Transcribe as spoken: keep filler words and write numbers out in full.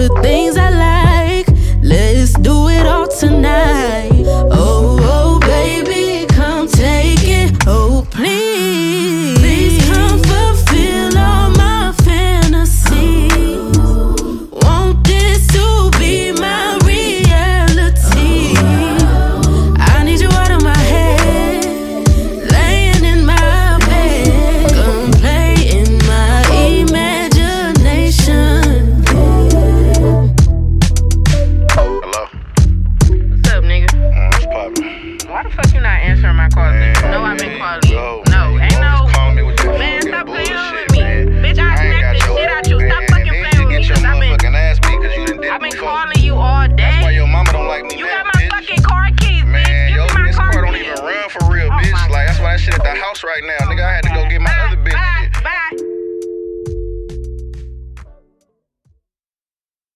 the things I like. Let's do it all tonight. Oh, oh, baby, come take it. Oh, please, please come fulfill all my fantasies. Want this to be my reality. I need you out of my head, laying in my bed. Come play in my imagination. Hello? What's up, nigga? Mm, what's poppin'? Why the fuck you not answering my calls? Man, You know I've been man, calling you. no, No, man, ain't you no. always calling me with that Man, fucking stop playing bullshit, with me. man. Bitch, I I ain't smacked got the your- shit out you. Stop man, fucking and playing with you me, get your cause I've been, motherfucking ass beat 'cause you done did I've it been before. calling you all That's why day. your mama don't like me You now, got my bitch. fucking car keys, bitch. Man, Give yo, me my this car car don't keys. even run for real, Oh bitch. my Like, that's why that shit at the house right now. Nigga, I had to go get my